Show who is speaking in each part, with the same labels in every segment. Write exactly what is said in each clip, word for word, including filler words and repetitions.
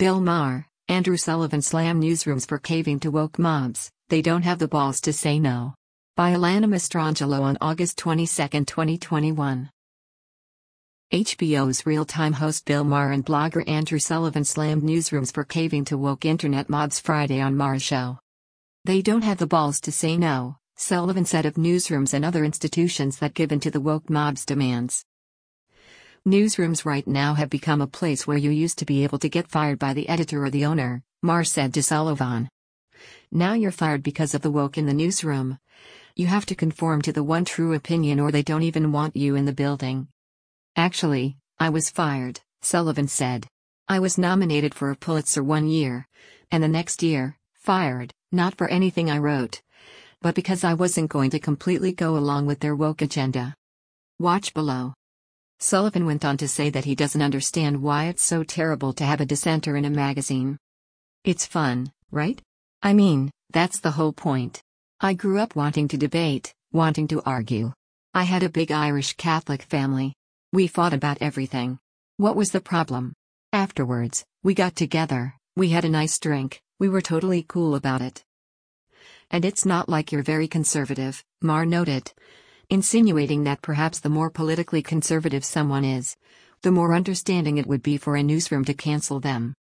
Speaker 1: Bill Maher, Andrew Sullivan slam newsrooms for caving to woke mobs, they don't have the balls to say no. By Alana Mastrangelo on August twenty-second, twenty twenty-one. H B O's real-time host Bill Maher and blogger Andrew Sullivan slammed newsrooms for caving to woke internet mobs Friday on Maher's show. They don't have the balls to say no, Sullivan said of newsrooms and other institutions that give in to the woke mob's demands. Newsrooms right now have become a place where you used to be able to get fired by the editor or the owner, Maher said to Sullivan. Now you're fired because of the woke in the newsroom. You have to conform to the one true opinion or they don't even want you in the building. Actually, I was fired, Sullivan said. I was nominated for a Pulitzer one year. And the next year, fired, not for anything I wrote, but because I wasn't going to completely go along with their woke agenda. Watch below. Sullivan went on to say that he doesn't understand why it's so terrible to have a dissenter in a magazine. It's fun, right? I mean, that's the whole point. I grew up wanting to debate, wanting to argue. I had a big Irish Catholic family. We fought about everything. What was the problem? Afterwards, we got together, we had a nice drink, we were totally cool about it. And it's not like you're very conservative, Maher noted, insinuating that perhaps the more politically conservative someone is, the more understanding it would be for a newsroom to cancel them.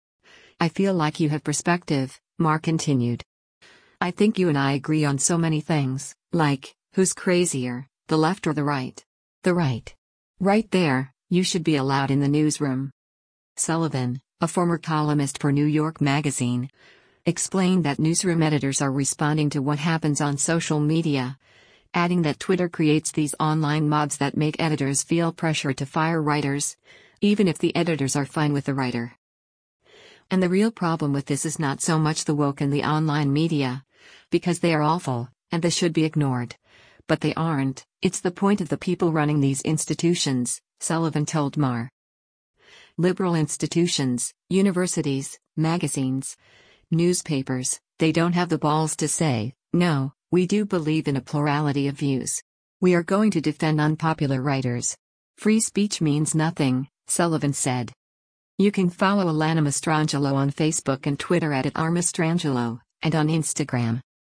Speaker 1: I feel like you have perspective, Maher continued. I think you and I agree on so many things, like, who's crazier, the left or the right? The right. Right there, you should be allowed in the newsroom. Sullivan, a former columnist for New York Magazine, explained that newsroom editors are responding to what happens on social media, adding that Twitter creates these online mobs that make editors feel pressure to fire writers, even if the editors are fine with the writer. And the real problem with this is not so much the woke and the online media, because they are awful, and they should be ignored. But they aren't, it's the point of the people running these institutions, Sullivan told Maher. Liberal institutions, universities, magazines, newspapers, they don't have the balls to say, no, we do believe in a plurality of views. We are going to defend unpopular writers. Free speech means nothing, Sullivan said. You can follow Alana Mastrangelo on Facebook and Twitter at, at r mastrangelo, and on Instagram.